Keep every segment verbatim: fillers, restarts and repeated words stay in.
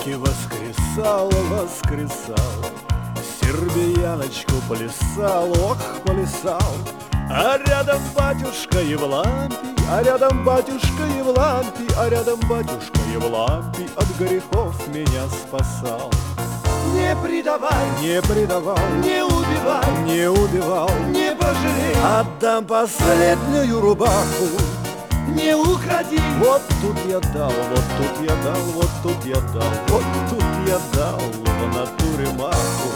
таки воскресал, воскресал, сербияночку плясал, ох, плясал. А рядом батюшка Евлампий, а рядом батюшка Евлампий, а рядом батюшка Евлампий от грехов меня спасал. Не предавай, Не предавал, не убивай, не убивал, не пожалей, отдам последнюю рубаху. не укради. Вот тут я дал, вот тут я дал, вот тут я дал, вот тут я дал в натуре маху.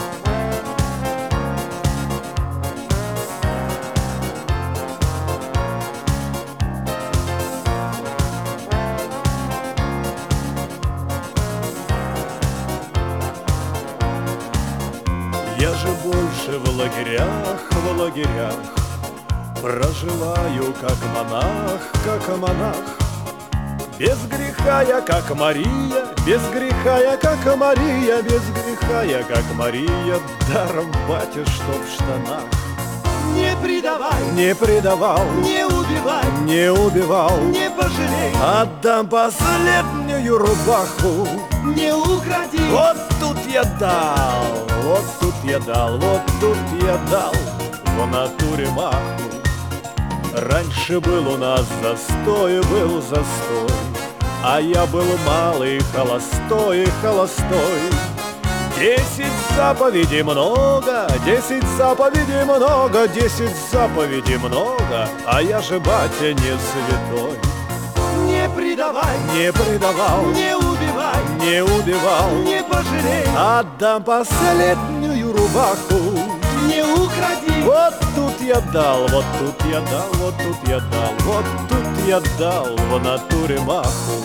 Я же больше в лагерях, в лагерях проживаю как монах, как монах. Без греха я как Мария, без греха я как Мария, без греха я как Мария, даром батя, что в штанах. Не предавай, Не предавал, не убивай, не убивал, не пожалей, отдам последнюю рубаху. не укради. Вот тут я дал, вот тут я дал, вот тут я дал в натуре маху. Раньше был у нас застой, был застой, а я был малый, холостой, холостой. Десять заповедей много, десять заповедей много, десять заповедей много, а я же, батя, не святой. Не предавай, Не предавал, не убивай, не убивал, не пожалей, отдам последнюю рубаху. не укради. Вот тут я дал, вот тут я дал, вот тут я дал, вот тут я дал в натуре маху.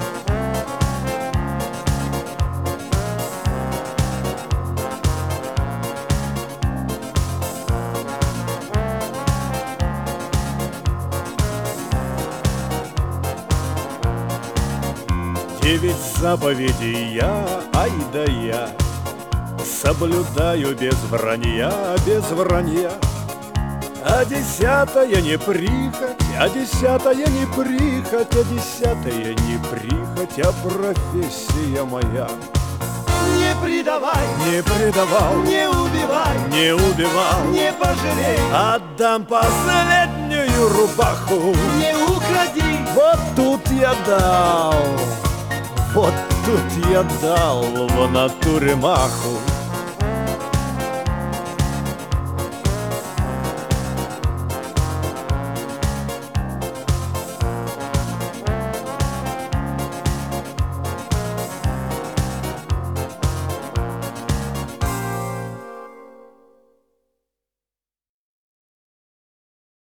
Девять заповедей я, ай да я, соблюдаю без вранья, без вранья. А десятая не прихоть, а десятая не прихоть, а десятая не прихоть, а профессия моя. Не предавай, Не предавал, не убивай, не убивал, не пожалей, отдам последнюю рубаху. не укради. Вот тут я дал, вот тут я дал в натуре маху.